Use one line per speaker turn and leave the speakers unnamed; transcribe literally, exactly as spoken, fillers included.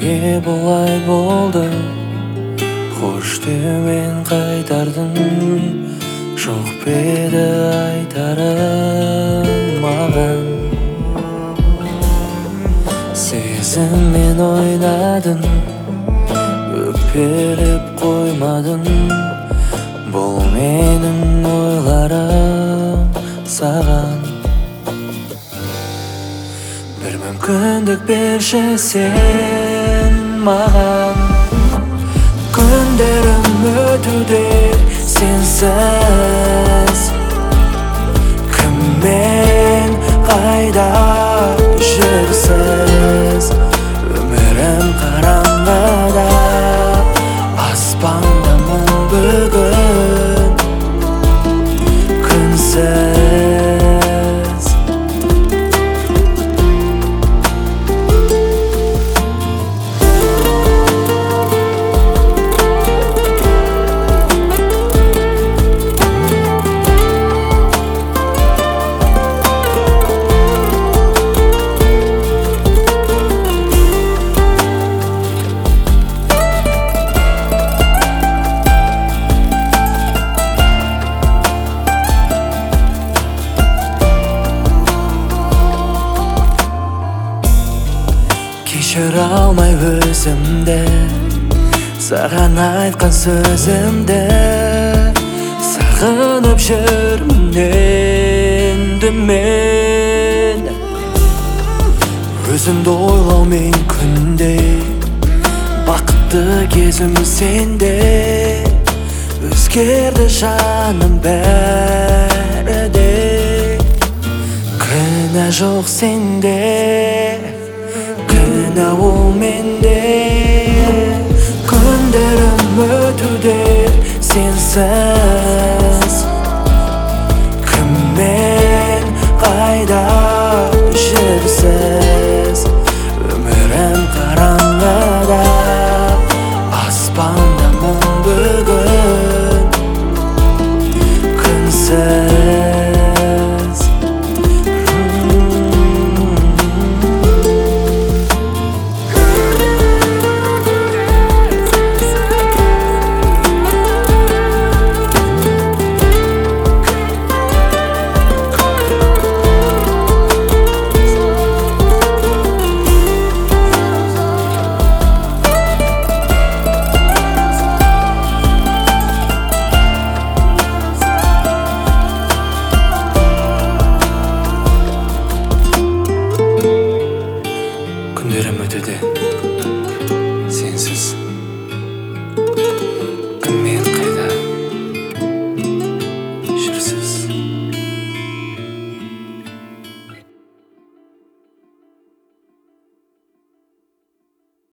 Неге бұлай болды? Хош деумен қайтардың, жоқ беді айтарым маған. Сезіммен ойнадың, өкпелеп қоймадың, бұл менің ойларым саған. Бір мүмкіндік берші сен маған, күндерім өтуде сенсіз. Кіммен қайда жүрсіз? Өмірім қараңғыда, аспанда мұң бүгін күнсіз. Кешіре алмай өзімді, саған айтқан сөзімді. Сағынып жүрмін енді мен, өзімді ойлаумен күнде. Бақытты кезім сенде, өзгерді жаным бәрі де. Кінә жоқ сенде, кінә ол менде. Күндерім өтуде сенсіз. Кіммен қайда жүрсіз? Өмірім қараңғыда, аспанда мұң бүгін күнсіз. Күндерім өтуде сенсіз.